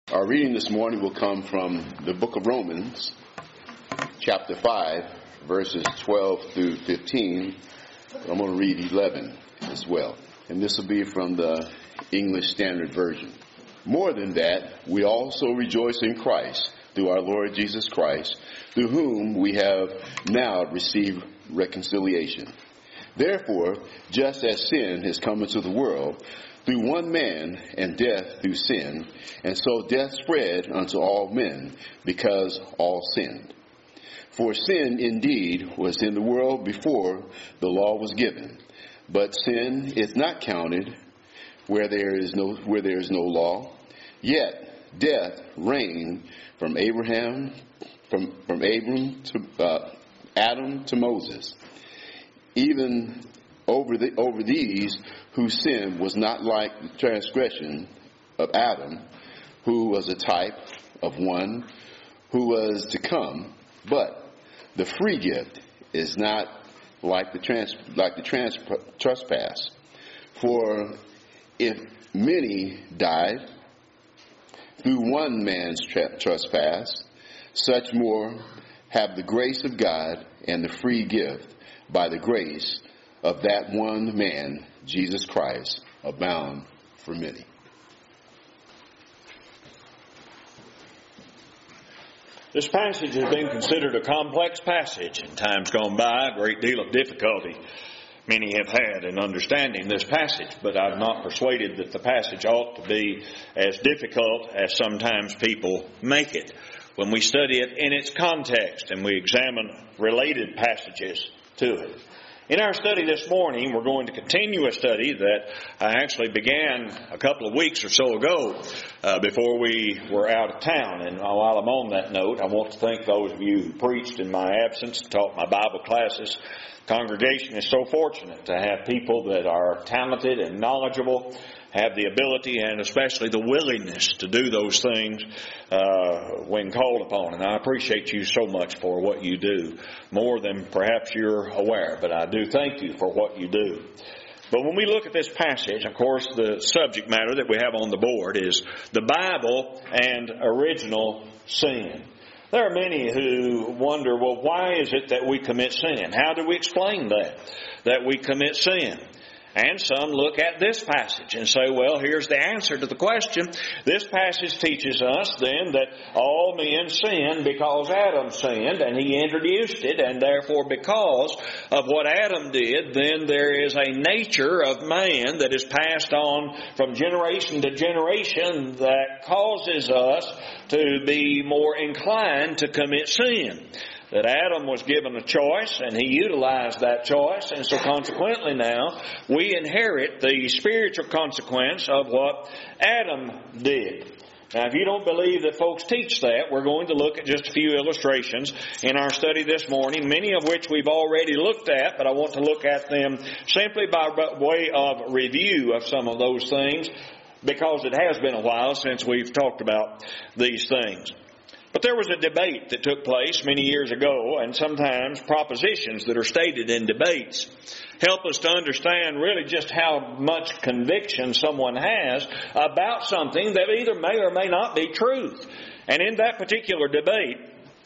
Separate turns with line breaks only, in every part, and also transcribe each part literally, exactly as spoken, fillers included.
Our reading this morning will come from the book of Romans, chapter five, verses twelve through fifteen. I'm going to read eleven as well. And this will be from the English Standard Version. More than that, we also rejoice in Christ through our Lord Jesus Christ, through whom we have now received reconciliation. Therefore, just as sin has come into the world through one man, and death through sin, and so death spread unto all men, because all sinned. For sin indeed was in the world before the law was given, but sin is not counted where there is no where there is no law. Yet death reigned from Abraham, from from Abram to uh, Adam to Moses, even over the over these whose sin was not like the transgression of Adam, who was a type of one who was to come. But the free gift is not like the trans like the trans, trespass. For if many died through one man's tra- trespass, such more have the grace of God and the free gift by the grace of that one man, Jesus Christ, abound for many.
This passage has been considered a complex passage in times gone by, a great deal of difficulty many have had in understanding this passage, but I'm not persuaded that the passage ought to be as difficult as sometimes people make it when we study it in its context and we examine related passages to it. In our study this morning, we're going to continue a study that I actually began a couple of weeks or so ago uh, before we were out of town. And while I'm on that note, I want to thank those of you who preached in my absence, taught my Bible classes. The congregation is so fortunate to have people that are talented and knowledgeable, have the ability and especially the willingness to do those things uh, when called upon. And I appreciate you so much for what you do, more than perhaps you're aware, but I do thank you for what you do. But when we look at this passage, of course, the subject matter that we have on the board is the Bible and original sin. There are many who wonder, well, why is it that we commit sin? How do we explain that, that we commit sin? And some look at this passage and say, well, here's the answer to the question. This passage teaches us then that all men sinned because Adam sinned, and he introduced it, and therefore because of what Adam did, then there is a nature of man that is passed on from generation to generation that causes us to be more inclined to commit sin. That Adam was given a choice, and he utilized that choice, and so consequently now we inherit the spiritual consequence of what Adam did. Now, if you don't believe that folks teach that, we're going to look at just a few illustrations in our study this morning, many of which we've already looked at, but I want to look at them simply by way of review of some of those things, because it has been a while since we've talked about these things. But there was a debate that took place many years ago, and sometimes propositions that are stated in debates help us to understand really just how much conviction someone has about something that either may or may not be truth. And in that particular debate,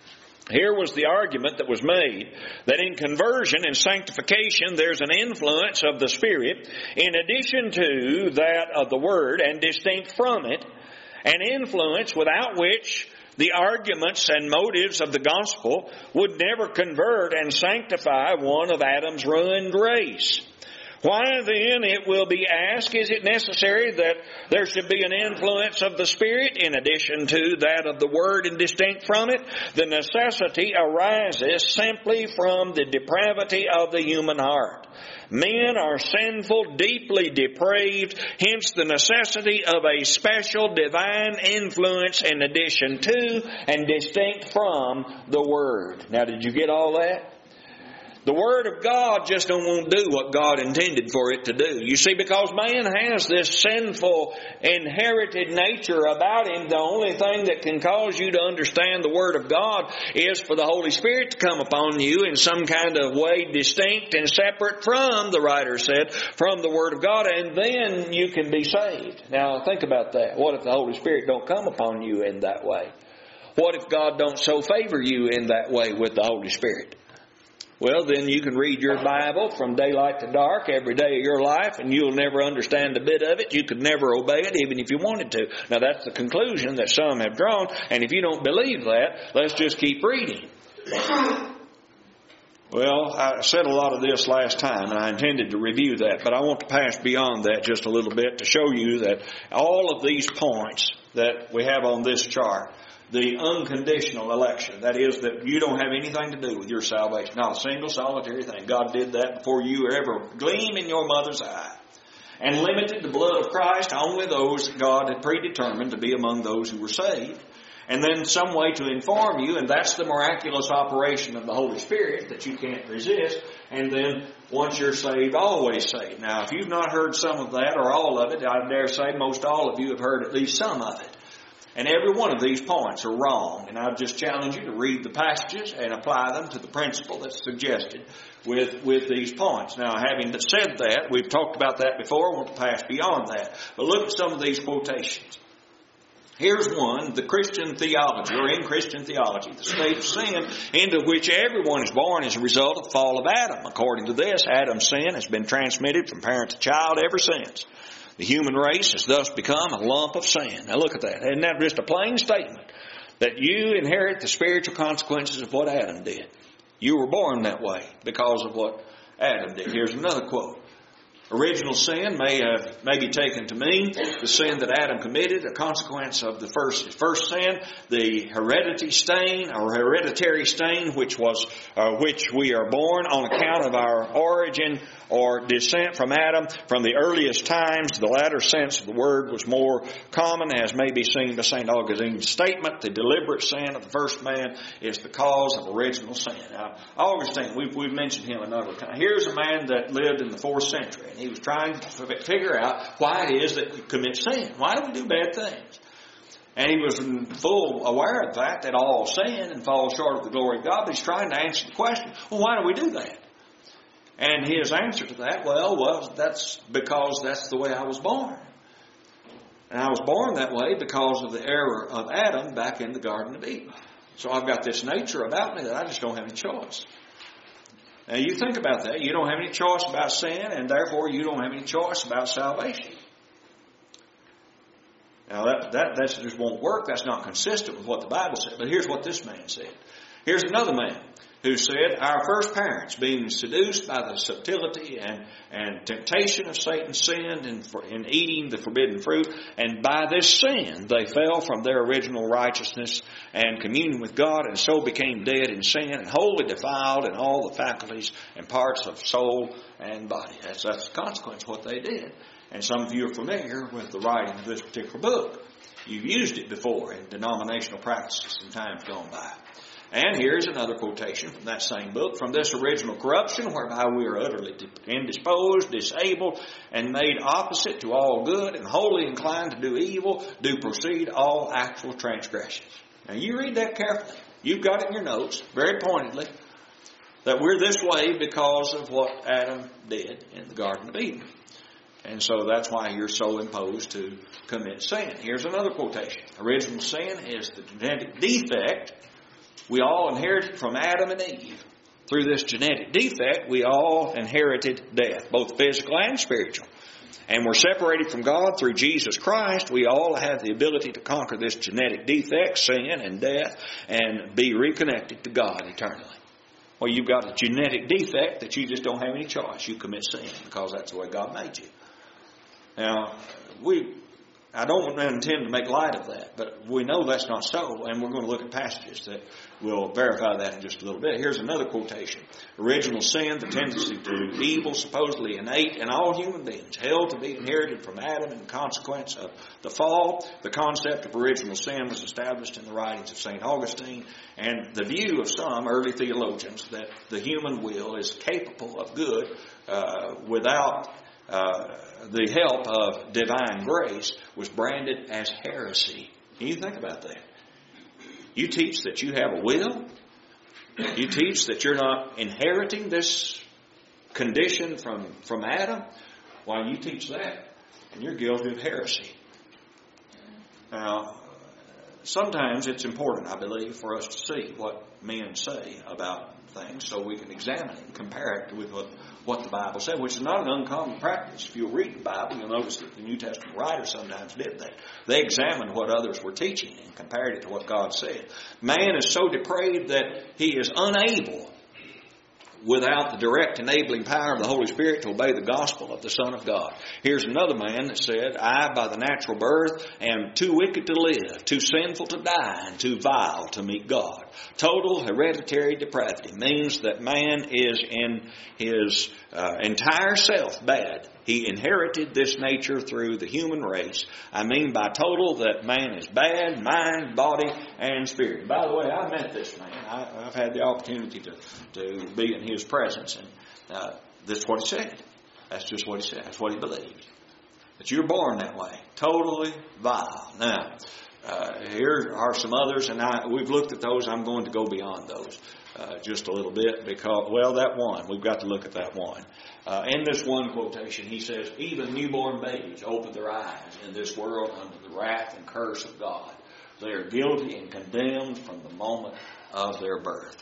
here was the argument that was made that in conversion and sanctification there's an influence of the Spirit in addition to that of the Word and distinct from it, an influence without which the arguments and motives of the gospel would never convert and sanctify one of Adam's ruined race. Why then, it will be asked, is it necessary that there should be an influence of the Spirit in addition to that of the Word and distinct from it? The necessity arises simply from the depravity of the human heart. Men are sinful, deeply depraved, hence the necessity of a special divine influence in addition to and distinct from the Word. Now, did you get all that? The Word of God just don't want to do what God intended for it to do. You see, because man has this sinful, inherited nature about him, the only thing that can cause you to understand the Word of God is for the Holy Spirit to come upon you in some kind of way distinct and separate from, the writer said, from the Word of God, and then you can be saved. Now, think about that. What if the Holy Spirit don't come upon you in that way? What if God don't so favor you in that way with the Holy Spirit? Well, then you can read your Bible from daylight to dark every day of your life, and you'll never understand a bit of it. You could never obey it, even if you wanted to. Now, that's the conclusion that some have drawn, and if you don't believe that, let's just keep reading. Well, I said a lot of this last time, and I intended to review that, but I want to pass beyond that just a little bit to show you that all of these points that we have on this chart, the unconditional election, that is that you don't have anything to do with your salvation. Not a single solitary thing. God did that before you were ever a gleam in your mother's eye. And limited the blood of Christ only those that God had predetermined to be among those who were saved. And then some way to inform you, and that's the miraculous operation of the Holy Spirit that you can't resist. And then once you're saved, always saved. Now, if you've not heard some of that or all of it, I dare say most all of you have heard at least some of it. And every one of these points are wrong. And I just challenge you to read the passages and apply them to the principle that's suggested with, with these points. Now, having said that, we've talked about that before. I want to pass beyond that. But look at some of these quotations. Here's one, the Christian theology, or in Christian theology, the state of sin into which everyone is born as a result of the fall of Adam. According to this, Adam's sin has been transmitted from parent to child ever since. The human race has thus become a lump of sin. Now look at that. Isn't that just a plain statement? That you inherit the spiritual consequences of what Adam did. You were born that way because of what Adam did. Here's another quote. Original sin may have may be taken to mean the sin that Adam committed, a consequence of the first first sin, the heredity stain or hereditary stain, which was uh, which we are born on account of our origin or descent from Adam. From the earliest times, the latter sense of the word was more common, as may be seen by Saint Augustine's statement: the deliberate sin of the first man is the cause of original sin. Now, Augustine, we've we've mentioned him another time. Here's a man that lived in the fourth century. He was trying to figure out why it is that we commit sin. Why do we do bad things? And he was full aware of the fact that all sin and fall short of the glory of God. But he's trying to answer the question, well, why do we do that? And his answer to that, well, well, that's because that's the way I was born. And I was born that way because of the error of Adam back in the Garden of Eden. So I've got this nature about me that I just don't have any choice. Now, you think about that. You don't have any choice about sin, and therefore you don't have any choice about salvation. Now, that, that, that just won't work. That's not consistent with what the Bible said. But here's what this man said. Here's another man who said, our first parents, being seduced by the subtlety and, and temptation of Satan, sinned in, in eating the forbidden fruit, and by this sin they fell from their original righteousness and communion with God, and so became dead in sin and wholly defiled in all the faculties and parts of soul and body. That's, that's the consequence of what they did. And some of you are familiar with the writing of this particular book. You've used it before in denominational practices in times gone by. And here's another quotation from that same book. From this original corruption, whereby we are utterly indisposed, disabled, and made opposite to all good, and wholly inclined to do evil, do proceed all actual transgressions. Now you read that carefully. You've got it in your notes, very pointedly, that we're this way because of what Adam did in the Garden of Eden. And so that's why you're so imposed to commit sin. Here's another quotation. Original sin is the genetic defect we all inherited from Adam and Eve. Through this genetic defect, we all inherited death, both physical and spiritual. And we're separated from God through Jesus Christ. We all have the ability to conquer this genetic defect, sin and death, and be reconnected to God eternally. Well, you've got a genetic defect that you just don't have any choice. You commit sin because that's the way God made you. Now, we I don't intend to make light of that, but we know that's not so, and we're going to look at passages that will verify that in just a little bit. Here's another quotation. Original sin, the tendency to do evil, supposedly innate in all human beings, held to be inherited from Adam in consequence of the fall. The concept of original sin was established in the writings of Saint Augustine, and the view of some early theologians that the human will is capable of good uh, without uh, the help of divine grace was branded as heresy. Can you think about that? You teach that you have a will. You teach that you're not inheriting this condition from, from Adam. Why, you teach that, and you're guilty of heresy. Now, sometimes it's important, I believe, for us to see what men say about things so we can examine it and compare it with what, what the Bible said, which is not an uncommon practice. If you'll read the Bible, you'll notice that the New Testament writers sometimes did that. They examined what others were teaching and compared it to what God said. Man is so depraved that he is unable, without the direct enabling power of the Holy Spirit, to obey the gospel of the Son of God. Here's another man that said, I, by the natural birth, am too wicked to live, too sinful to die, and too vile to meet God. Total hereditary depravity means that man is in his uh, entire self bad. He inherited this nature through the human race. I mean by total that man is bad, mind, body, and spirit. By the way, I met this man. I, I've had the opportunity to, to be in his presence, and uh, this is what he said. That's just what he said. That's what he believed. That you're born that way. Totally vile. Now, uh, here are some others, and I, we've looked at those. I'm going to go beyond those uh, just a little bit because, well, that one. We've got to look at that one. Uh, in this one quotation, he says, even newborn babies open their eyes in this world under the wrath and curse of God. They are guilty and condemned from the moment of their birth.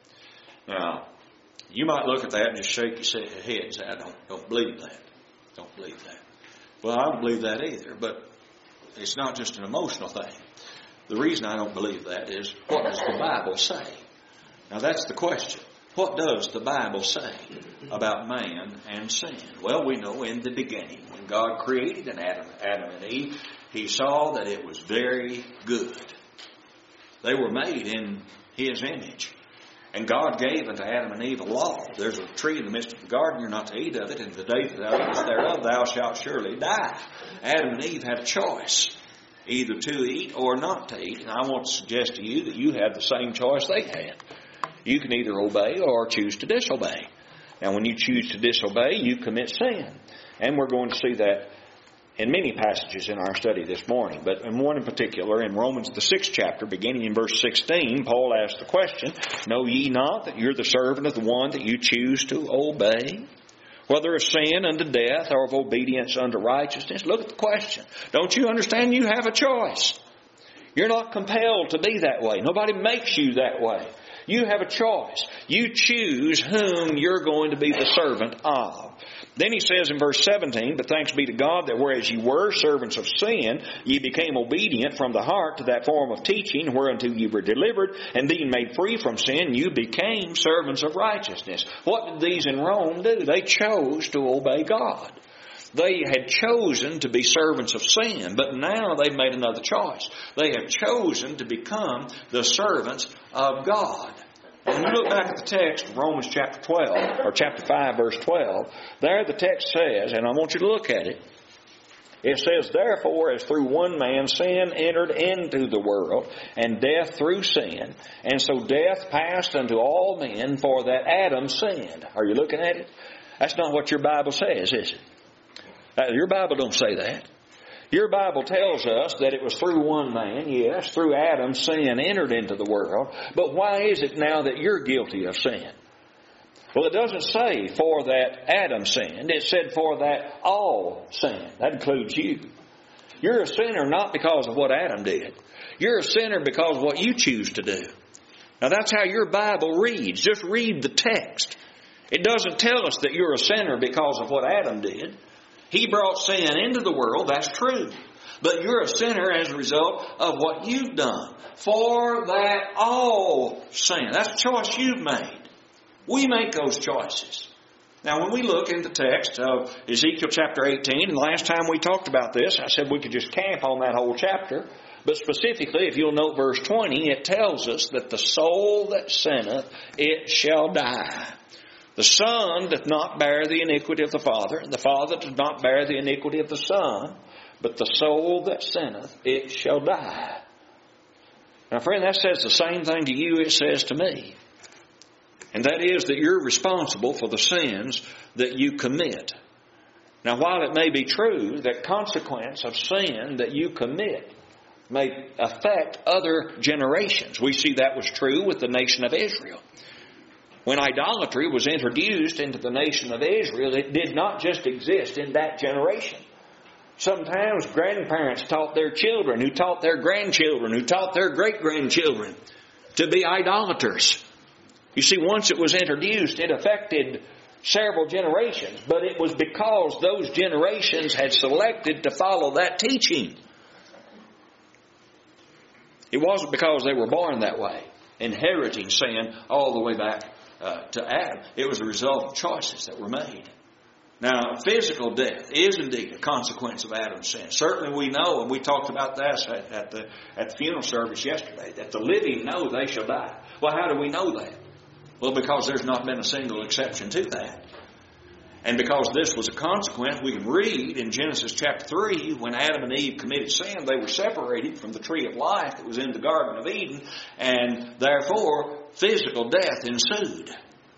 Now, you might look at that and just shake your head and say, I don't, don't believe that. Don't believe that. Well, I don't believe that either, but it's not just an emotional thing. The reason I don't believe that is, what does the Bible say? Now, that's the question. What does the Bible say about man and sin? Well, we know in the beginning, when God created an Adam, Adam and Eve, He saw that it was very good. They were made in His image. And God gave unto Adam and Eve a law. There's a tree in the midst of the garden, you're not to eat of it, and the day that thou eatest thereof, thou shalt surely die. Adam and Eve had a choice, either to eat or not to eat. And I want to suggest to you that you have the same choice they had. You can either obey or choose to disobey. Now, when you choose to disobey, you commit sin. And we're going to see that in many passages in our study this morning. But in one in particular, in Romans the sixth chapter, beginning in verse sixteen, Paul asks the question, know ye not that you're the servant of the one that you choose to obey? Whether of sin unto death or of obedience unto righteousness? Look at the question. Don't you understand you have a choice? You're not compelled to be that way. Nobody makes you that way. You have a choice. You choose whom you're going to be the servant of. Then he says in verse seventeen, but thanks be to God that whereas ye were servants of sin, ye became obedient from the heart to that form of teaching whereunto ye were delivered, and being made free from sin, you became servants of righteousness. What did these in Rome do? They chose to obey God. They had chosen to be servants of sin, but now they've made another choice. They have chosen to become the servants of God. And when you look back at the text, Romans chapter twelve, or chapter five, verse twelve, there the text says, and I want you to look at it, it says, therefore, as through one man sin entered into the world, and death through sin, and so death passed unto all men, for that Adam sinned. Are you looking at it? That's not what your Bible says, is it? Your Bible don't say that. Your Bible tells us that it was through one man, yes, through Adam, sin entered into the world. But why is it now that you're guilty of sin? Well, it doesn't say for that Adam sinned. It said for that all sinned. That includes you. You're a sinner not because of what Adam did. You're a sinner because of what you choose to do. Now, that's how your Bible reads. Just read the text. It doesn't tell us that you're a sinner because of what Adam did. He brought sin into the world, that's true. But you're a sinner as a result of what you've done. For that all sin. That's a choice you've made. We make those choices. Now, when we look in the text of Ezekiel chapter eighteen, and the last time we talked about this, I said we could just camp on that whole chapter. But specifically, if you'll note verse twenty, it tells us that the soul that sinneth, it shall die. The Son doth not bear the iniquity of the Father, and the Father does not bear the iniquity of the Son, but the soul that sinneth, it shall die. Now, friend, that says the same thing to you it says to me. And that is that you're responsible for the sins that you commit. Now, while it may be true that consequence of sin that you commit may affect other generations. We see that was true with the nation of Israel. When idolatry was introduced into the nation of Israel, it did not just exist in that generation. Sometimes grandparents taught their children, who taught their grandchildren, who taught their great-grandchildren to be idolaters. You see, once it was introduced, it affected several generations, but it was because those generations had selected to follow that teaching. It wasn't because they were born that way, inheriting sin all the way back uh, to Adam. It was a result of choices that were made. Now, physical death is indeed a consequence of Adam's sin. Certainly we know, and we talked about that at, at, the, at the funeral service yesterday, that the living know they shall die. Well, how do we know that? Well, because there's not been a single exception to that. And because this was a consequence, we can read in Genesis chapter three, when Adam and Eve committed sin, they were separated from the tree of life that was in the Garden of Eden, and therefore physical death ensued.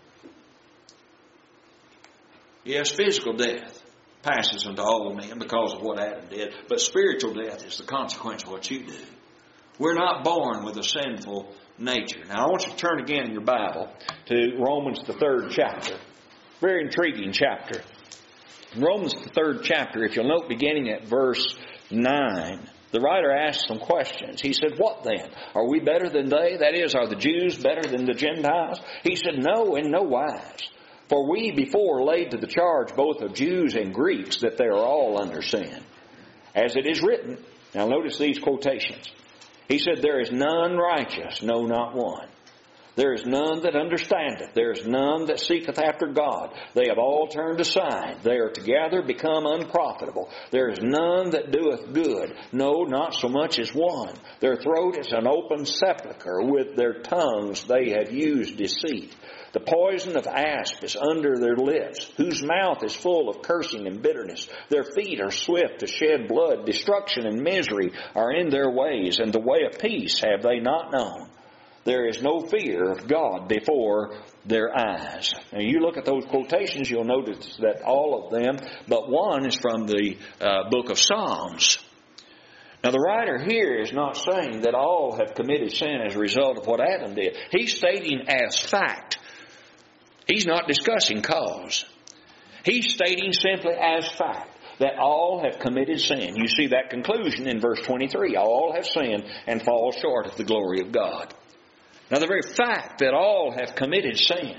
Yes, physical death passes unto all men because of what Adam did, but spiritual death is the consequence of what you do. We're not born with a sinful nature. Now, I want you to turn again in your Bible to Romans, the third chapter. Very intriguing chapter. In Romans, the third chapter, if you'll note beginning at verse nine, the writer asks some questions. He said, what then? Are we better than they? That is, are the Jews better than the Gentiles? He said, no, in no wise. For we before laid to the charge both of Jews and Greeks that they are all under sin. As it is written, now notice these quotations. He said, there is none righteous, no, not one. There is none that understandeth. There is none that seeketh after God. They have all turned aside. They are together become unprofitable. There is none that doeth good. No, not so much as one. Their throat is an open sepulchre. With their tongues they have used deceit. The poison of asp is under their lips, whose mouth is full of cursing and bitterness. Their feet are swift to shed blood. Destruction and misery are in their ways, and the way of peace have they not known. There is no fear of God before their eyes. Now you look at those quotations, you'll notice that all of them, but one is from the uh, book of Psalms. Now the writer here is not saying that all have committed sin as a result of what Adam did. He's stating as fact. He's not discussing cause. He's stating simply as fact that all have committed sin. You see that conclusion in verse twenty-three. All have sinned and fall short of the glory of God. Now the very fact that all have committed sin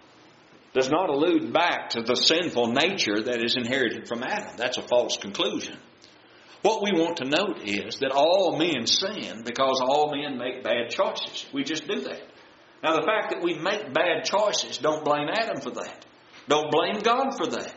does not allude back to the sinful nature that is inherited from Adam. That's a false conclusion. What we want to note is that all men sin because all men make bad choices. We just do that. Now the fact that we make bad choices, don't blame Adam for that. Don't blame God for that.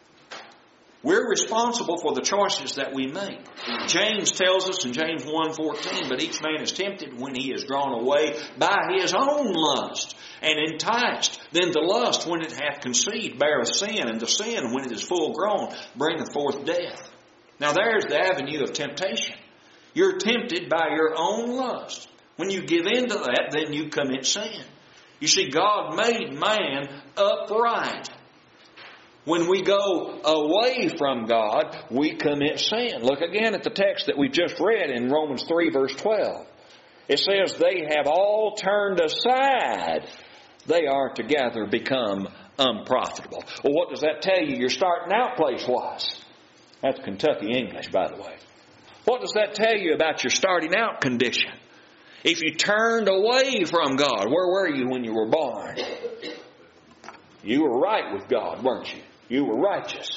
We're responsible for the choices that we make. James tells us in James one fourteen, but each man is tempted when he is drawn away by his own lust and enticed. Then the lust, when it hath conceived, beareth sin, and the sin, when it is full grown, bringeth forth death. Now there's the avenue of temptation. You're tempted by your own lust. When you give in to that, then you commit sin. You see, God made man upright. When we go away from God, we commit sin. Look again at the text that we just read in Romans three, verse twelve. It says, they have all turned aside. They are together become unprofitable. Well, what does that tell you your starting out place was? That's Kentucky English, by the way. What does that tell you about your starting out condition? If you turned away from God, where were you when you were born? You were right with God, weren't you? You were righteous.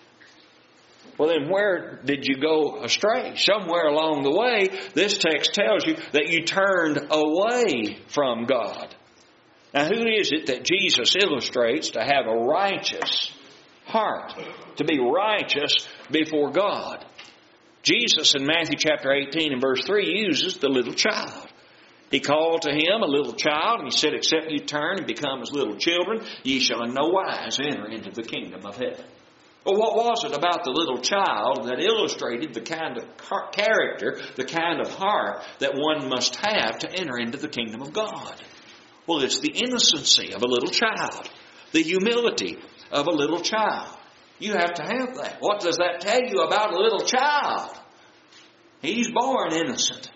Well, then where did you go astray? Somewhere along the way, this text tells you that you turned away from God. Now, who is it that Jesus illustrates to have a righteous heart, to be righteous before God? Jesus in Matthew chapter eighteen and verse three uses the little child. He called to him a little child, and he said, except you turn and become as little children, ye shall in no wise enter into the kingdom of heaven. Well, what was it about the little child that illustrated the kind of character, the kind of heart that one must have to enter into the kingdom of God? Well, it's the innocency of a little child, the humility of a little child. You have to have that. What does that tell you about a little child? He's born innocent.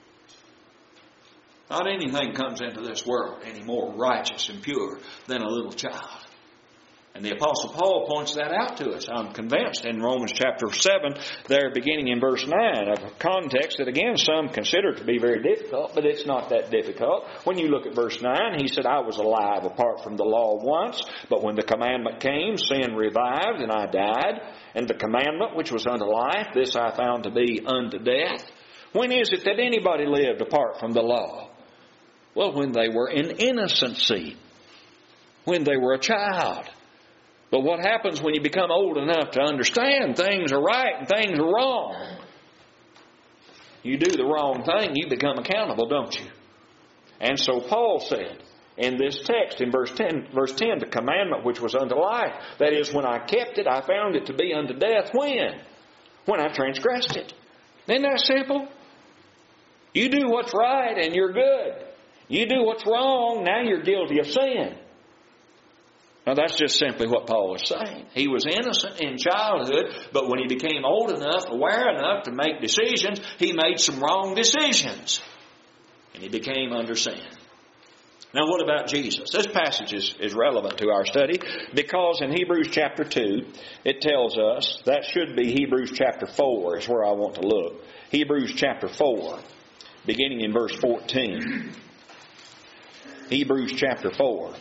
Not anything comes into this world any more righteous and pure than a little child. And the Apostle Paul points that out to us, I'm convinced, in Romans chapter seven, there beginning in verse nine, of a context that again some consider to be very difficult, but it's not that difficult. When you look at verse nine, he said, I was alive apart from the law once, but when the commandment came, sin revived, and I died. And the commandment which was unto life, this I found to be unto death. When is it that anybody lived apart from the law? Well, when they were in innocency, when they were a child. But what happens when you become old enough to understand things are right and things are wrong? You do the wrong thing, you become accountable, don't you? And so Paul said in this text in verse ten, verse ten, the commandment which was unto life, that is, when I kept it, I found it to be unto death. When? When I transgressed it. Isn't that simple? You do what's right and you're good. You do what's wrong, now you're guilty of sin. Now that's just simply what Paul was saying. He was innocent in childhood, but when he became old enough, aware enough to make decisions, he made some wrong decisions. And he became under sin. Now what about Jesus? This passage is, is relevant to our study because in Hebrews chapter two, it tells us, that should be Hebrews chapter four is where I want to look. Hebrews chapter four, beginning in verse fourteen. Hebrews chapter four.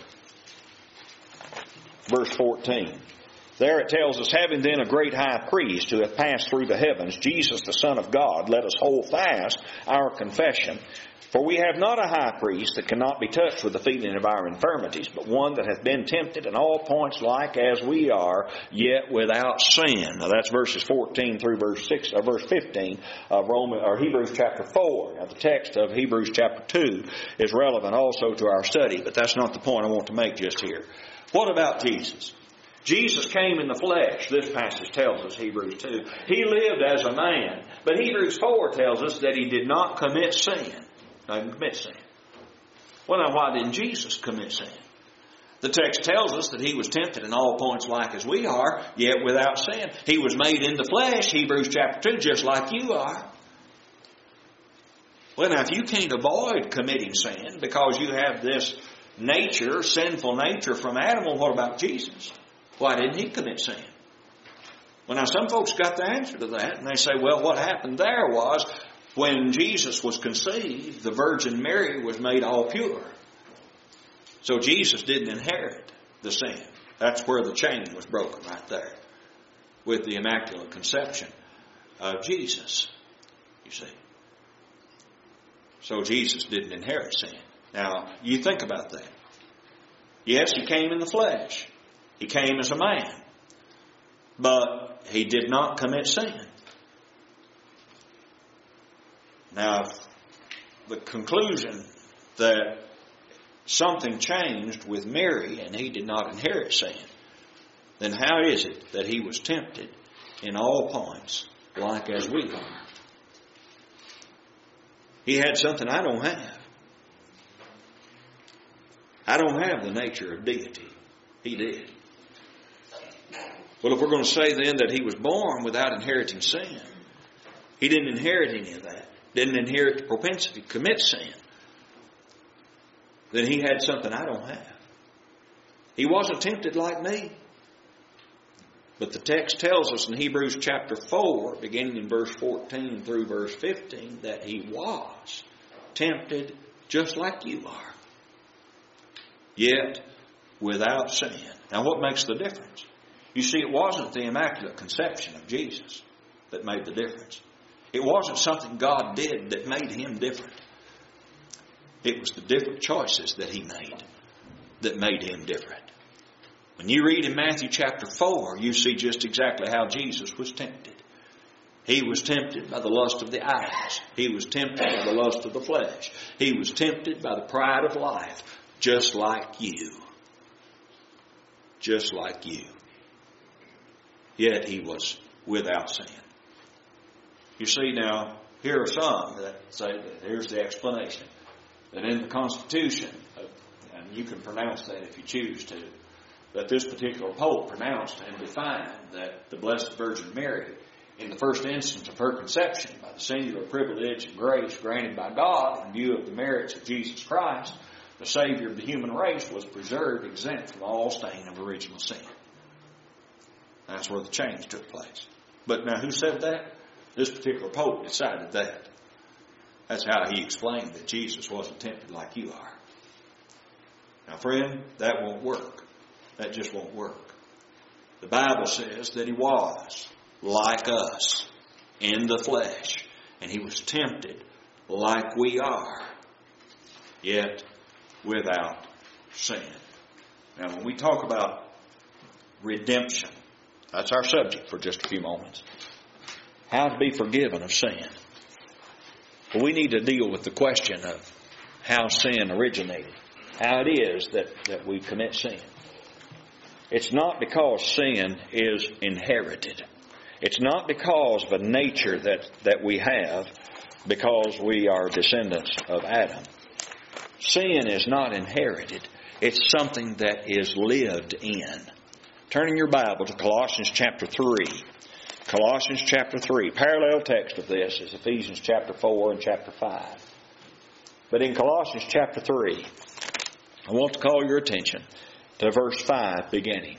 Verse fourteen. There it tells us, having then a great high priest who hath passed through the heavens, Jesus the Son of God, let us hold fast our confession. For we have not a high priest that cannot be touched with the feeling of our infirmities, but one that hath been tempted in all points like as we are, yet without sin. Now that's verses fourteen through verse six or verse fifteen of Roman or Hebrews chapter four. Now the text of Hebrews chapter two is relevant also to our study, but that's not the point I want to make just here. What about Jesus? Jesus came in the flesh, this passage tells us, Hebrews two. He lived as a man, but Hebrews four tells us that he did not commit sin. Not even commit sin. Well, now why didn't Jesus commit sin? The text tells us that he was tempted in all points like as we are, yet without sin. He was made in the flesh, Hebrews chapter two, just like you are. Well, now if you can't avoid committing sin because you have this nature, sinful nature from Adam, well, what about Jesus? Why didn't he commit sin? Well, now some folks got the answer to that, and they say, well, what happened there was when Jesus was conceived, the Virgin Mary was made all pure. So Jesus didn't inherit the sin. That's where the chain was broken right there with the Immaculate Conception of Jesus, you see. So Jesus didn't inherit sin. Now, you think about that. Yes, he came in the flesh. He came as a man. But he did not commit sin. Now, the conclusion that something changed with Mary and he did not inherit sin, then how is it that he was tempted in all points like as we are? He had something I don't have. I don't have the nature of deity. He did. Well, if we're going to say then that he was born without inheriting sin, he didn't inherit any of that. Didn't inherit the propensity to commit sin, then he had something I don't have. He wasn't tempted like me. But the text tells us in Hebrews chapter four, beginning in verse fourteen through verse fifteen, that he was tempted just like you are, yet without sin. Now what makes the difference? You see, it wasn't the Immaculate Conception of Jesus that made the difference. It wasn't something God did that made him different. It was the different choices that he made. that made him different. When you read in Matthew chapter four, you see just exactly how Jesus was tempted. He was tempted by the lust of the eyes. He was tempted by the lust of the flesh. He was tempted by the pride of life, just like you. Just like you. Yet he was without sin. You see now, here are some that say that here's the explanation. That in the Constitution, and you can pronounce that if you choose to, that this particular Pope pronounced and defined that the Blessed Virgin Mary, in the first instance of her conception, by the singular privilege and grace granted by God in view of the merits of Jesus Christ, the Savior of the human race, was preserved exempt from all stain of original sin. That's where the change took place. But now who said that? This particular Pope decided that. That's how he explained that Jesus wasn't tempted like you are. Now friend, that won't work. That just won't work. The Bible says that he was like us in the flesh. And he was tempted like we are, yet without sin. Now when we talk about redemption, that's our subject for just a few moments. How to be forgiven of sin. Well, we need to deal with the question of how sin originated. How it is that, that we commit sin. It's not because sin is inherited. It's not because of a nature that, that we have because we are descendants of Adam. Sin is not inherited. It's something that is lived in. Turning your Bible to Colossians chapter three. Colossians chapter three. Parallel text of this is Ephesians chapter four and chapter five. But in Colossians chapter three, I want to call your attention to verse five beginning.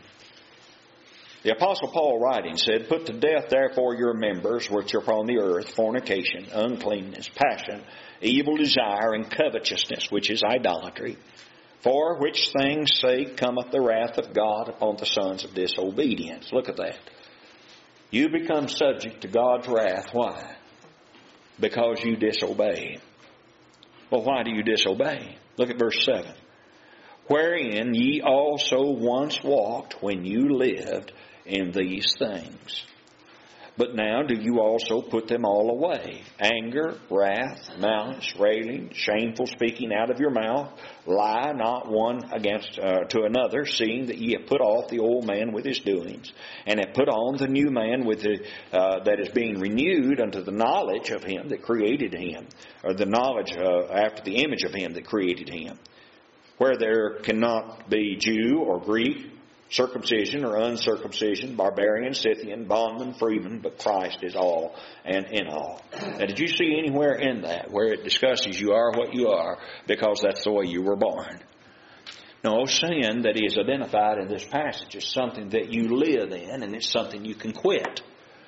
The Apostle Paul writing said, "Put to death therefore your members which are upon the earth, fornication, uncleanness, passion, evil desire, and covetousness, which is idolatry. For which things' sake cometh the wrath of God upon the sons of disobedience." Look at that. You become subject to God's wrath. Why? Because you disobey. Well, why do you disobey? Look at verse seven. "Wherein ye also once walked when you lived in these things. But now do you also put them all away. Anger, wrath, malice, railing, shameful speaking out of your mouth. Lie not one against uh, to another, seeing that ye have put off the old man with his doings, and have put on the new man with the uh, that is being renewed unto the knowledge of him that created him, or the knowledge uh, after the image of him that created him. Where there cannot be Jew or Greek, circumcision or uncircumcision, barbarian, Scythian, bondman, freeman, but Christ is all and in all." Now, did you see anywhere in that where it discusses you are what you are because that's the way you were born? No, sin that is identified in this passage is something that you live in, and it's something you can quit.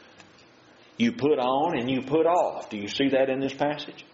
You put on and you put off. Do you see that in this passage?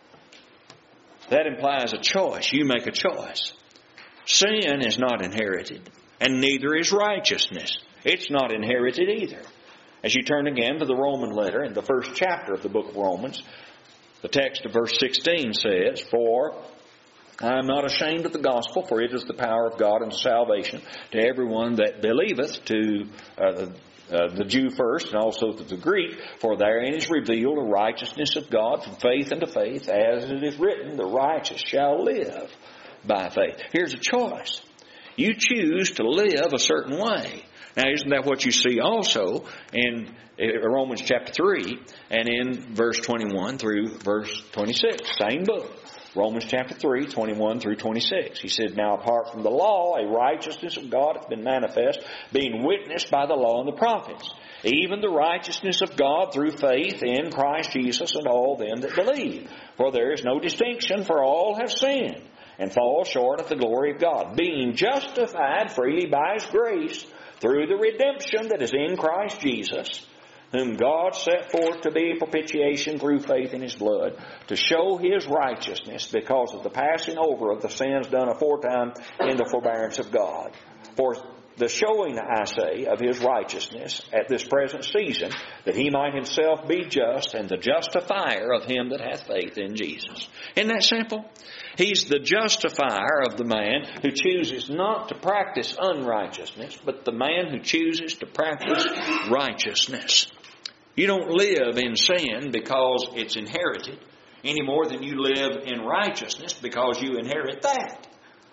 That implies a choice. You make a choice. Sin is not inherited, and neither is righteousness. It's not inherited either. As you turn again to the Roman letter in the first chapter of the book of Romans, the text of verse sixteen says, "For I am not ashamed of the gospel, for it is the power of God unto salvation to everyone that believeth, to uh, the Uh, the Jew first, and also to the Greek, for therein is revealed the righteousness of God from faith unto faith, as it is written, the righteous shall live by faith." Here's a choice. You choose to live a certain way. Now, isn't that what you see also in Romans chapter three and in verse twenty-one through verse twenty-six? Same book. Romans chapter three, twenty-one through twenty-six. He said, "Now apart from the law, a righteousness of God hath been manifest, being witnessed by the law and the prophets, even the righteousness of God through faith in Christ Jesus and all them that believe. For there is no distinction, for all have sinned, and fall short of the glory of God, being justified freely by His grace through the redemption that is in Christ Jesus, whom God set forth to be propitiation through faith in His blood, to show His righteousness because of the passing over of the sins done aforetime in the forbearance of God. For the showing, I say, of His righteousness at this present season, that He might Himself be just and the justifier of him that hath faith in Jesus. Isn't that simple? He's the justifier of the man who chooses not to practice unrighteousness, but the man who chooses to practice righteousness. You don't live in sin because it's inherited, any more than you live in righteousness because you inherit that.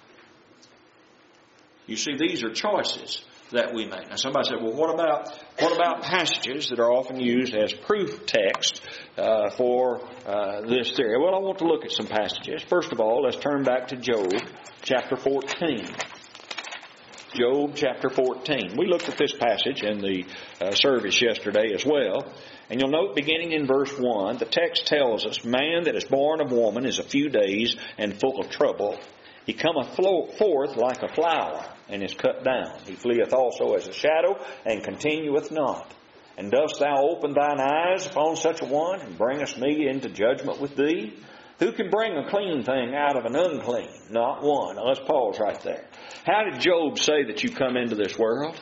You see, these are choices that we make. Now somebody said, well, what about what about passages that are often used as proof text uh, for uh, this theory? Well, I want to look at some passages. First of all, let's turn back to Job chapter fourteen. Job chapter fourteen. We looked at this passage in the uh, service yesterday as well. And you'll note beginning in verse one, the text tells us, man that is born of woman is a few days and full of trouble. He cometh forth like a flower, and is cut down. He fleeth also as a shadow, and continueth not. And dost thou open thine eyes upon such a one, and bringest me into judgment with thee? Who can bring a clean thing out of an unclean? Not one. Now let's pause right there. How did Job say that you come into this world?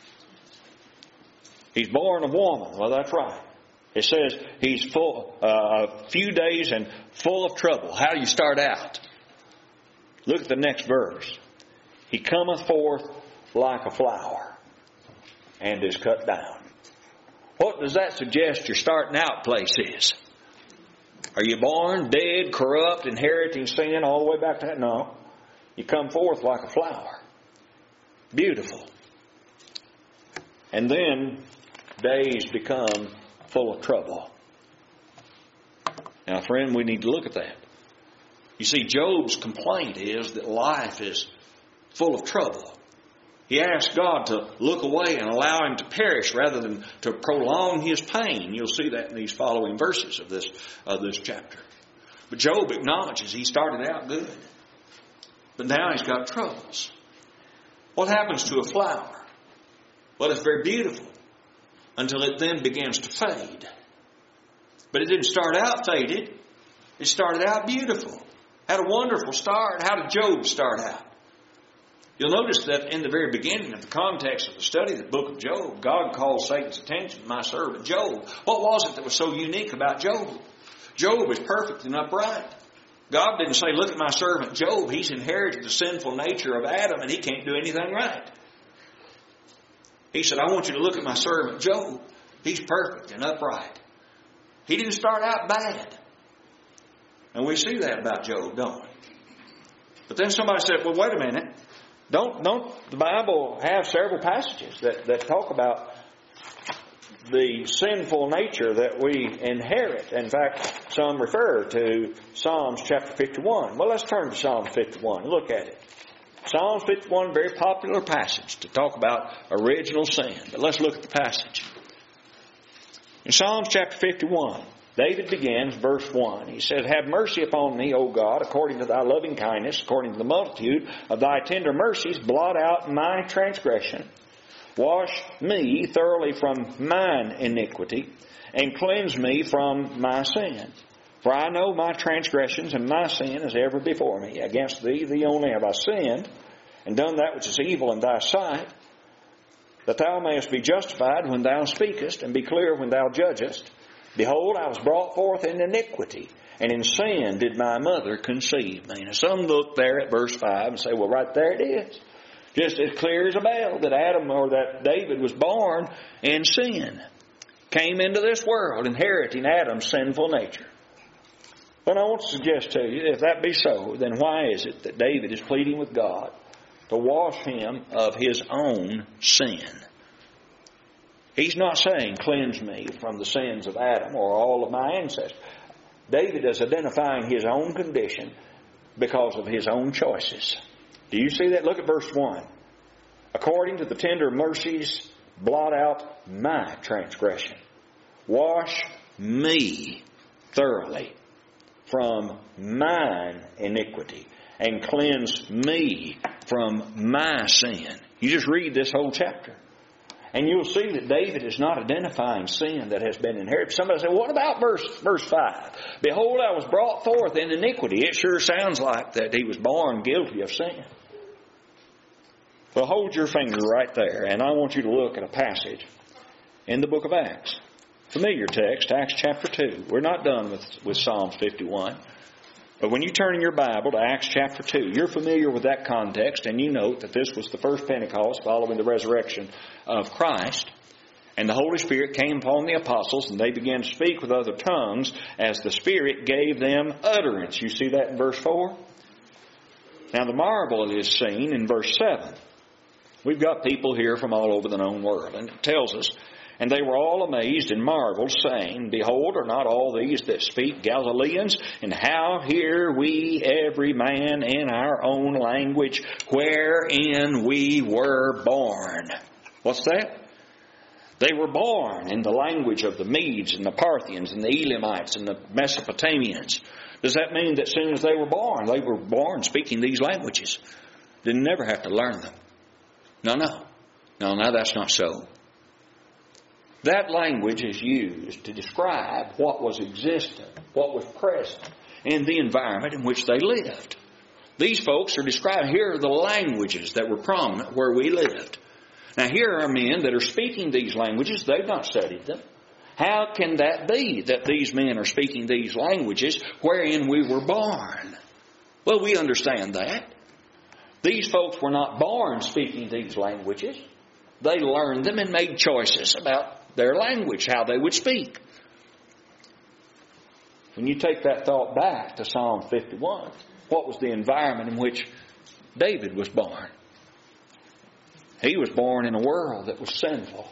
He's born of woman. Well, that's right. It says he's full, uh, a few days and full of trouble. How do you start out? Look at the next verse. He cometh forth like a flower and is cut down. What does that suggest your starting out place is? Are you born dead, corrupt, inheriting sin all the way back to that? No. You come forth like a flower. Beautiful. And then days become full of trouble. Now, friend, we need to look at that. You see, Job's complaint is that life is full of trouble. He asks God to look away and allow him to perish rather than to prolong his pain. You'll see that in these following verses of this, of this chapter. But Job acknowledges he started out good. But now he's got troubles. What happens to a flower? Well, it's very beautiful until it then begins to fade. But it didn't start out faded. It started out beautiful. Had a wonderful start. How did Job start out? You'll notice that in the very beginning of the context of the study of the book of Job, God calls Satan's attention to my servant Job. What was it that was so unique about Job? Job is perfect and upright. God didn't say, look at my servant Job. He's inherited the sinful nature of Adam and he can't do anything right. He said, I want you to look at my servant Job. He's perfect and upright. He didn't start out bad. And we see that about Job, don't we? But then somebody said, well, wait a minute. Don't don't the Bible have several passages that, that talk about the sinful nature that we inherit? In fact, some refer to Psalms chapter fifty-one. Well, let's turn to Psalm fifty-one and look at it. Psalms fifty-one, very popular passage to talk about original sin. But let's look at the passage. In Psalms chapter fifty-one, David begins verse one. He said, have mercy upon me, O God, according to thy loving kindness, according to the multitude of thy tender mercies, blot out my transgression. Wash me thoroughly from mine iniquity, and cleanse me from my sin. For I know my transgressions, and my sin is ever before me. Against thee, thee only have I sinned, and done that which is evil in thy sight, that thou mayest be justified when thou speakest, and be clear when thou judgest. Behold, I was brought forth in iniquity, and in sin did my mother conceive me. Now, some look there at verse five and say, well, right there it is. Just as clear as a bell that Adam or that David was born in sin. Came into this world inheriting Adam's sinful nature. But I want to suggest to you, if that be so, then why is it that David is pleading with God to wash him of his own sin? He's not saying, cleanse me from the sins of Adam or all of my ancestors. David is identifying his own condition because of his own choices. Do you see that? Look at verse one. According to the tender mercies, blot out my transgression. Wash me thoroughly from mine iniquity, and cleanse me from my sin. You just read this whole chapter, and you'll see that David is not identifying sin that has been inherited. Somebody say, what about verse verse five? Behold, I was brought forth in iniquity. It sure sounds like that he was born guilty of sin. Well, hold your finger right there, and I want you to look at a passage in the book of Acts. Familiar text, Acts chapter two. We're not done with, with Psalms fifty-one. But when you turn in your Bible to Acts chapter two, you're familiar with that context, and you note that this was the first Pentecost following the resurrection of Christ. And the Holy Spirit came upon the apostles, and they began to speak with other tongues as the Spirit gave them utterance. You see that in verse four? Now the marvel is seen in verse seven. We've got people here from all over the known world, and it tells us, and they were all amazed and marveled, saying, Behold, are not all these that speak Galileans? And how hear we every man in our own language wherein we were born? What's that? They were born in the language of the Medes and the Parthians and the Elamites and the Mesopotamians. Does that mean that as soon as they were born, they were born speaking these languages? Didn't never have to learn them. No, no. No, no, that's not so. That language is used to describe what was existent, what was present in the environment in which they lived. These folks are describing, here are the languages that were prominent where we lived. Now here are men that are speaking these languages. They've not studied them. How can that be that these men are speaking these languages wherein we were born? Well, we understand that. These folks were not born speaking these languages. They learned them and made choices about their language, how they would speak. When you take that thought back to Psalm fifty-one, what was the environment in which David was born? He was born in a world that was sinful,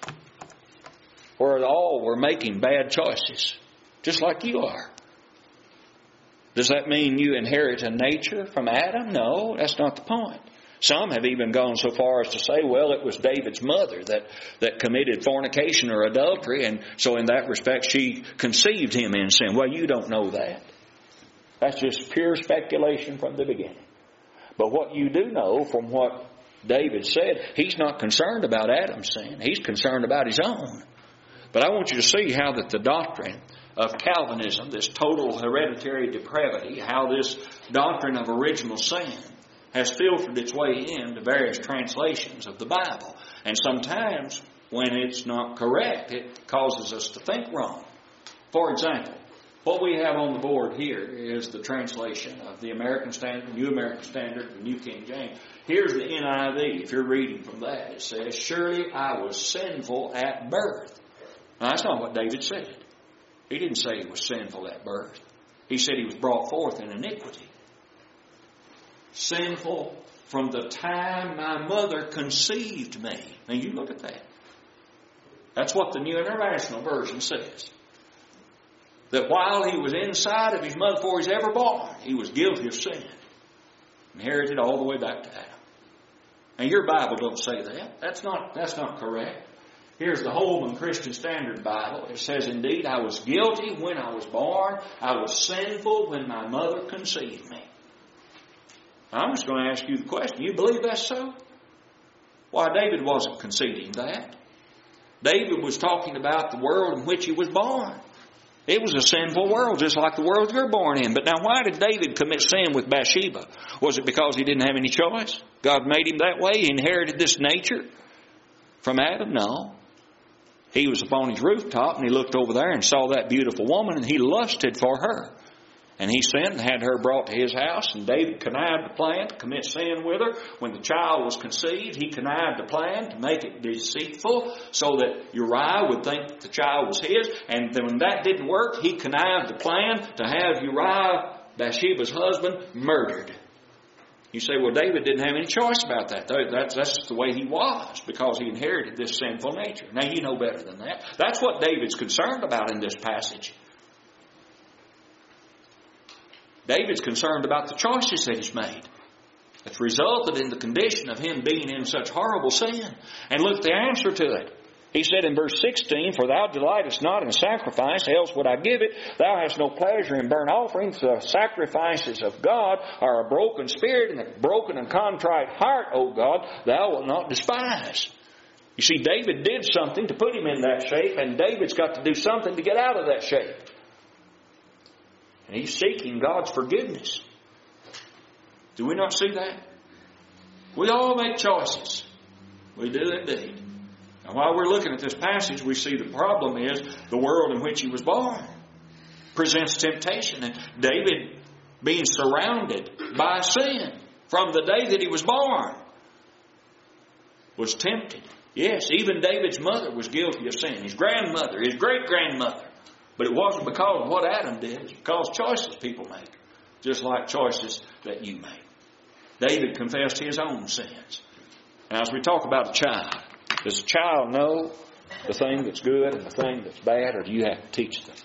where all were making bad choices, just like you are. Does that mean you inherit a nature from Adam? No, that's not the point. Some have even gone so far as to say, well, it was David's mother that, that committed fornication or adultery, and so in that respect she conceived him in sin. Well, you don't know that. That's just pure speculation from the beginning. But what you do know from what David said, he's not concerned about Adam's sin. He's concerned about his own. But I want you to see how that the doctrine of Calvinism, this total hereditary depravity, how this doctrine of original sin has filtered its way into various translations of the Bible. And sometimes, when it's not correct, it causes us to think wrong. For example, what we have on the board here is the translation of the American Standard, the New American Standard, the New King James. Here's the N I V. If you're reading from that, it says, Surely I was sinful at birth. Now, that's not what David said. He didn't say he was sinful at birth. He said he was brought forth in iniquity. Sinful from the time my mother conceived me. Now you look at that. That's what the New International Version says. That while he was inside of his mother before he was ever born, he was guilty of sin. Inherited all the way back to Adam. And your Bible don't say that. That's not, that's not correct. Here's the Holman Christian Standard Bible. It says, Indeed, I was guilty when I was born. I was sinful when my mother conceived me. I'm just going to ask you the question. You believe that's so? Why, David wasn't conceding that. David was talking about the world in which he was born. It was a sinful world, just like the world you're born in. But now, why did David commit sin with Bathsheba? Was it because he didn't have any choice? God made him that way? He inherited this nature from Adam? No. He was upon his rooftop and he looked over there and saw that beautiful woman and he lusted for her. And he sent and had her brought to his house, and David connived the plan to commit sin with her. When the child was conceived, he connived the plan to make it deceitful so that Uriah would think that the child was his. And then when that didn't work, he connived the plan to have Uriah, Bathsheba's husband, murdered. You say, well, David didn't have any choice about that. That's, that's just the way he was, because he inherited this sinful nature. Now, you know better than that. That's what David's concerned about in this passage. David's concerned about the choices that he's made. It's resulted in the condition of him being in such horrible sin. And look, the answer to it. He said in verse sixteen, For thou delightest not in sacrifice, else would I give it. Thou hast no pleasure in burnt offerings. The sacrifices of God are a broken spirit and a broken and contrite heart, O God, thou wilt not despise. You see, David did something to put him in that shape, and David's got to do something to get out of that shape. And he's seeking God's forgiveness. Do we not see that? We all make choices. We do indeed. And while we're looking at this passage, we see the problem is the world in which he was born presents temptation. And David, being surrounded by sin from the day that he was born, was tempted. Yes, even David's mother was guilty of sin. His grandmother, his great-grandmother. But it wasn't because of what Adam did. It's because choices people make. Just like choices that you make. David confessed his own sins. Now, as we talk about a child, does a child know the thing that's good and the thing that's bad, or do you have to teach them?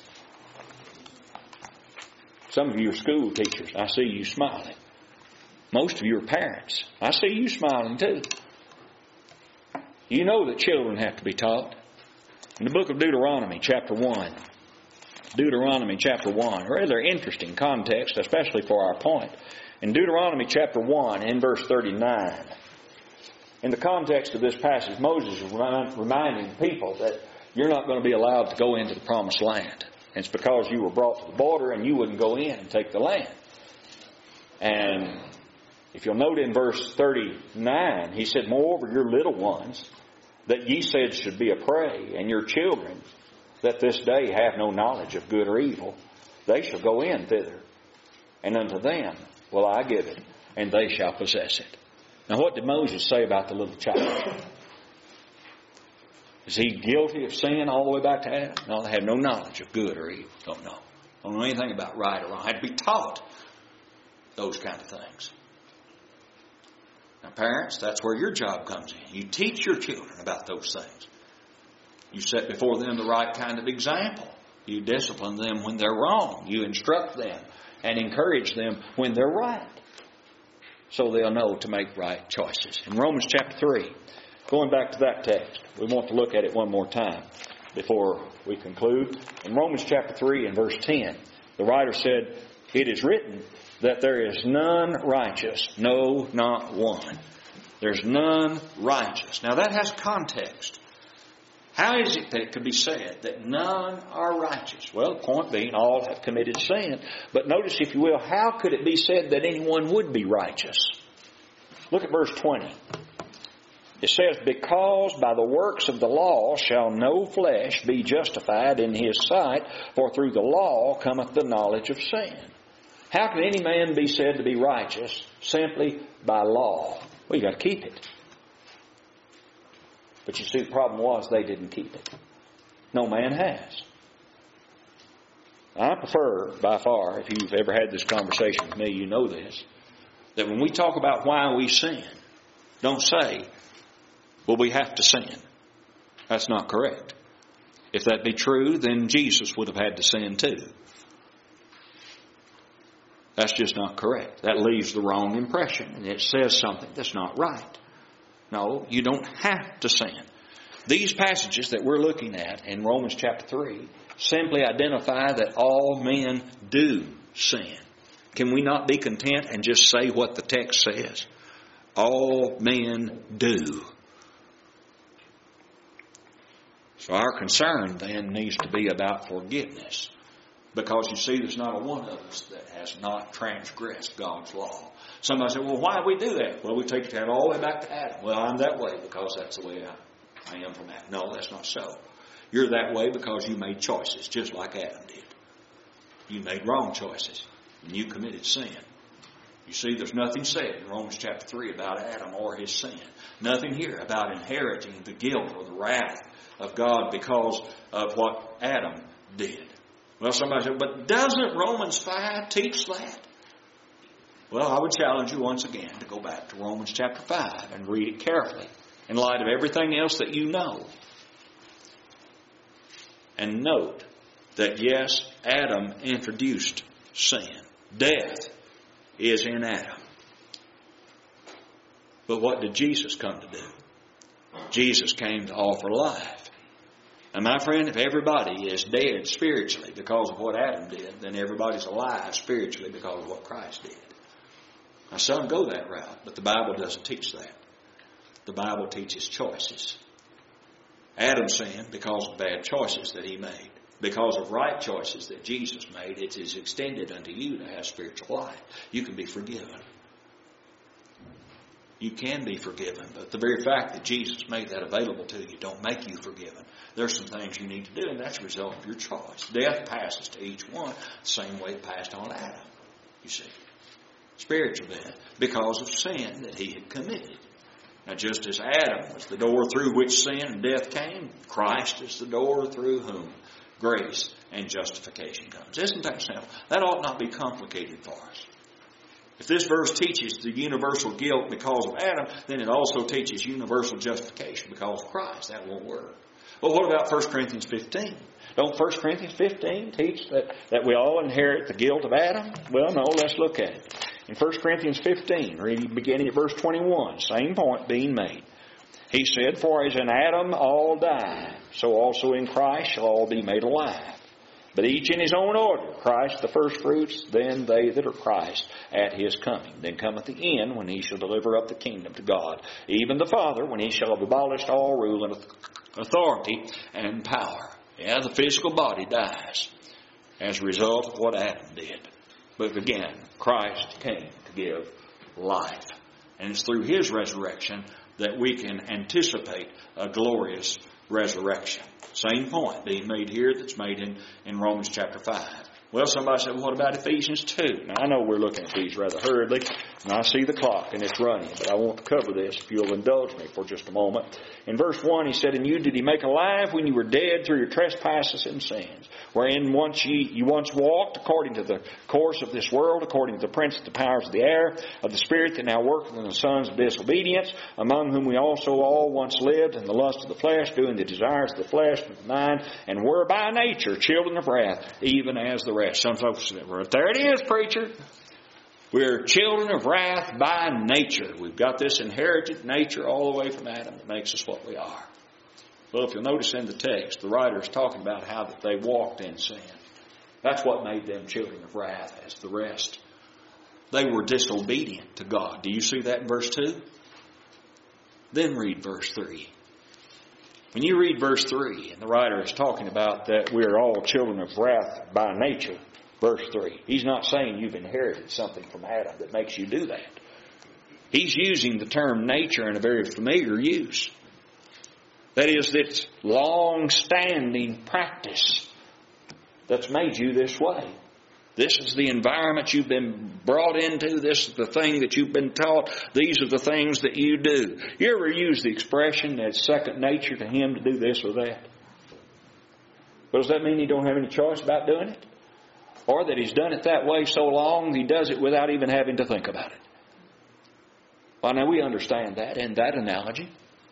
Some of you are school teachers. I see you smiling. Most of you are parents. I see you smiling too. You know that children have to be taught. In the book of Deuteronomy, chapter one. Deuteronomy, chapter one. A rather interesting context, especially for our point. In Deuteronomy, chapter one, in verse thirty-nine. In the context of this passage, Moses is reminding people that you're not going to be allowed to go into the promised land. And it's because you were brought to the border and you wouldn't go in and take the land. And if you'll note in verse thirty-nine, he said, moreover, your little ones that ye said should be a prey, and your children that this day have no knowledge of good or evil, they shall go in thither. And unto them will I give it, and they shall possess it. Now what did Moses say about the little child? Is he guilty of sin all the way back to Adam? No, they had no knowledge of good or evil. Don't know. Don't know anything about right or wrong. Had to be taught those kind of things. Now parents, that's where your job comes in. You teach your children about those things. You set before them the right kind of example. You discipline them when they're wrong. You instruct them and encourage them when they're right. So they'll know to make right choices. In Romans chapter three, going back to that text, we want to look at it one more time before we conclude. In Romans chapter three and verse ten, the writer said, it is written that there is none righteous, no, not one. There's none righteous. Now that has context. How is it that it could be said that none are righteous? Well, the point being, all have committed sin. But notice, if you will, how could it be said that anyone would be righteous? Look at verse twenty. It says, because by the works of the law shall no flesh be justified in his sight, for through the law cometh the knowledge of sin. How can any man be said to be righteous simply by law? Well, you've got to keep it. But you see, the problem was they didn't keep it. No man has. I prefer, by far, if you've ever had this conversation with me, you know this, that when we talk about why we sin, don't say, well, we have to sin. That's not correct. If that be true, then Jesus would have had to sin too. That's just not correct. That leaves the wrong impression, and it says something that's not right. No, you don't have to sin. These passages that we're looking at in Romans chapter three simply identify that all men do sin. Can we not be content and just say what the text says? All men do. So our concern then needs to be about forgiveness. Because you see, there's not a one of us that has not transgressed God's law. Somebody said, well, why do we do that? Well, we take that all the way back to Adam. Well, I'm that way because that's the way I, I am from Adam. No, that's not so. You're that way because you made choices, just like Adam did. You made wrong choices, and you committed sin. You see, there's nothing said in Romans chapter three about Adam or his sin. Nothing here about inheriting the guilt or the wrath of God because of what Adam did. Well, somebody said, but doesn't Romans five teach that? Well, I would challenge you once again to go back to Romans chapter five and read it carefully in light of everything else that you know. And note that, yes, Adam introduced sin. Death is in Adam. But what did Jesus come to do? Jesus came to offer life. And my friend, if everybody is dead spiritually because of what Adam did, then everybody's alive spiritually because of what Christ did. Now, some go that route, but the Bible doesn't teach that. The Bible teaches choices. Adam sinned because of bad choices that he made. Because of right choices that Jesus made, it is extended unto you to have spiritual life. You can be forgiven. You can be forgiven, but the very fact that Jesus made that available to you don't make you forgiven. There's some things you need to do, and that's a result of your choice. Death passes to each one the same way it passed on Adam, you see. Spiritual death, because of sin that he had committed. Now, just as Adam was the door through which sin and death came, Christ is the door through whom grace and justification comes. Isn't that simple? That ought not be complicated for us. If this verse teaches the universal guilt because of Adam, then it also teaches universal justification because of Christ. That won't work. Well, what about First Corinthians fifteen? Don't First Corinthians fifteen teach that, that we all inherit the guilt of Adam? Well, no, let's look at it. In First Corinthians fifteen, reading beginning at verse twenty-one, same point being made. He said, "For as in Adam all die, so also in Christ shall all be made alive. But each in his own order, Christ the firstfruits, then they that are Christ at his coming. Then cometh the end, when he shall deliver up the kingdom to God, even the Father, when he shall have abolished all rule and authority and power." Yeah, the physical body dies as a result of what Adam did. But again, Christ came to give life. And it's through his resurrection that we can anticipate a glorious resurrection. Same point being made here that's made in, in Romans chapter five. Well, somebody said, well, what about Ephesians two? Now, I know we're looking at these rather hurriedly, and I see the clock and it's running, but I want to cover this if you'll indulge me for just a moment. In verse one, he said, "And you did he make alive when you were dead through your trespasses and sins, wherein once ye, you once walked according to the course of this world, according to the prince of the powers of the air, of the spirit that now worketh in the sons of disobedience, among whom we also all once lived in the lust of the flesh, doing the desires of the flesh and the mind, and were by nature children of wrath, even as the rest." Some folks say, well, there it is, preacher. We're children of wrath by nature. We've got this inherited nature all the way from Adam that makes us what we are. Well, if you'll notice in the text, the writer is talking about how that they walked in sin. That's what made them children of wrath as the rest. They were disobedient to God. Do you see that in verse two? Then read verse three. When you read verse three, and the writer is talking about that we are all children of wrath by nature, verse three, he's not saying you've inherited something from Adam that makes you do that. He's using the term nature in a very familiar use. That is, it's long-standing practice that's made you this way. This is the environment you've been brought into. This is the thing that you've been taught. These are the things that you do. You ever use the expression that it's second nature to him to do this or that? Well, does that mean he don't have any choice about doing it? Or that he's done it that way so long he does it without even having to think about it? Well, now we understand that in that analogy.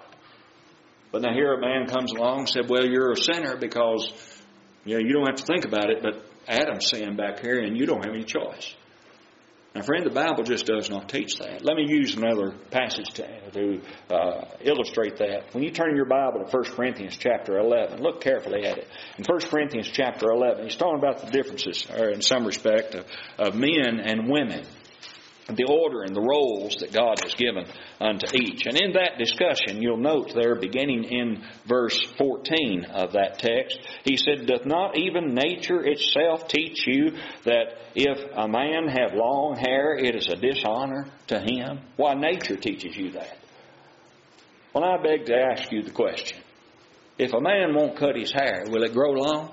But now here a man comes along and said, well, you're a sinner because you know, you don't have to think about it, but Adam's sin back here and you don't have any choice. Now, friend, the Bible just does not teach that. Let me use another passage to, to uh, illustrate that. When you turn your Bible to First Corinthians chapter eleven, look carefully at it. In First Corinthians chapter eleven, he's talking about the differences, or in some respect, of, of men and women. The order and the roles that God has given unto each. And in that discussion, you'll note there, beginning in verse fourteen of that text, he said, "Doth not even nature itself teach you that if a man have long hair, it is a dishonor to him?" Why, nature teaches you that. Well, I beg to ask you the question. If a man won't cut his hair, will it grow long?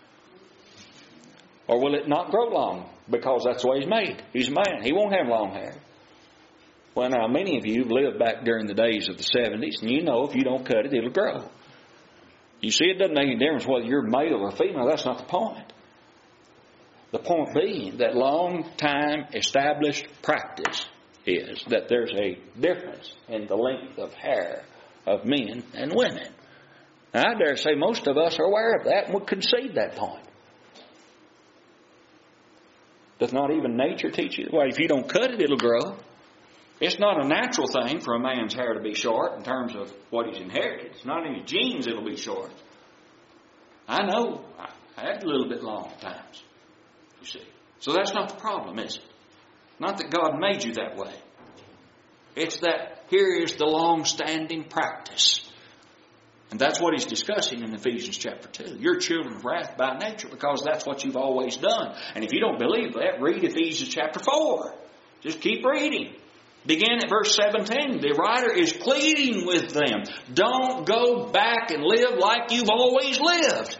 Or will it not grow long? Because that's the way he's made. He's a man. He won't have long hair. Well, now, many of you have lived back during the days of the seventies, and you know if you don't cut it, it'll grow. You see, it doesn't make any difference whether you're male or female. That's not the point. The point being that long time established practice is that there's a difference in the length of hair of men and women. Now, I dare say most of us are aware of that and would concede that point. Does not even nature teach you? Well, if you don't cut it, it'll grow. It's not a natural thing for a man's hair to be short in terms of what he's inherited. It's not in his genes it'll be short. I know. I had a little bit long at times, you see. So that's not the problem, is it? Not that God made you that way. It's that here is the long-standing practice. And that's what he's discussing in Ephesians chapter two. You're children of wrath by nature because that's what you've always done. And if you don't believe that, read Ephesians chapter four. Just keep reading. Begin at verse seventeen. The writer is pleading with them. Don't go back and live like you've always lived.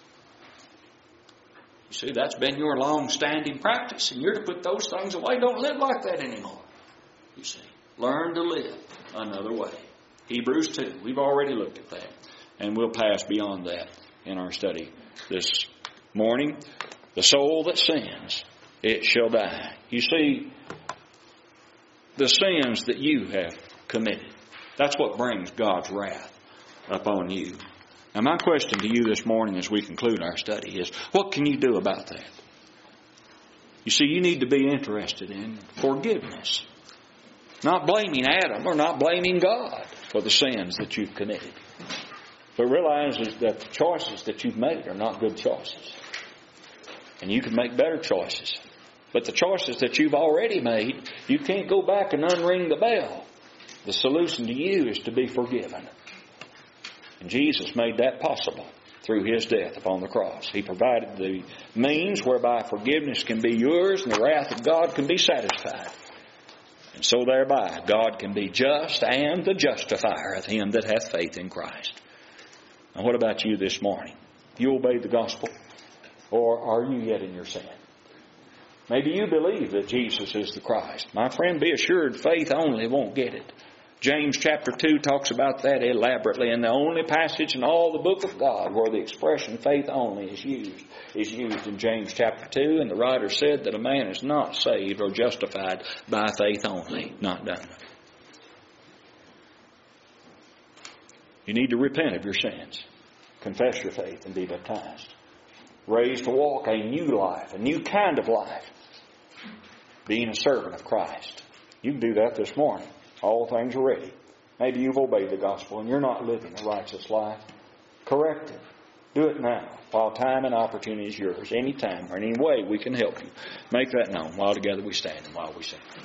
You see, that's been your long-standing practice, and you're to put those things away. Don't live like that anymore. You see, learn to live another way. Hebrews two. We've already looked at that, and we'll pass beyond that in our study this morning. The soul that sins, it shall die. You see, the sins that you have committed, that's what brings God's wrath upon you. Now, my question to you this morning as we conclude our study is, what can you do about that? You see, you need to be interested in forgiveness. Not blaming Adam or not blaming God for the sins that you've committed. But realize that the choices that you've made are not good choices. And you can make better choices. But the choices that you've already made, you can't go back and unring the bell. The solution to you is to be forgiven. And Jesus made that possible through His death upon the cross. He provided the means whereby forgiveness can be yours and the wrath of God can be satisfied. And so thereby God can be just and the justifier of him that hath faith in Christ. Now what about you this morning? You obeyed the gospel? Or are you yet in your sin? Maybe you believe that Jesus is the Christ. My friend, be assured faith only won't get it. James chapter two talks about that elaborately, and the only passage in all the book of God where the expression faith only is used is used in James chapter two, and the writer said that a man is not saved or justified by faith only. Not done. You need to repent of your sins, confess your faith, and be baptized. Raised to walk a new life, a new kind of life, being a servant of Christ. You can do that this morning. All things are ready. Maybe you've obeyed the gospel and you're not living a righteous life. Correct it. Do it now, while time and opportunity is yours. Any time or any way we can help you. Make that known while together we stand and while we sing.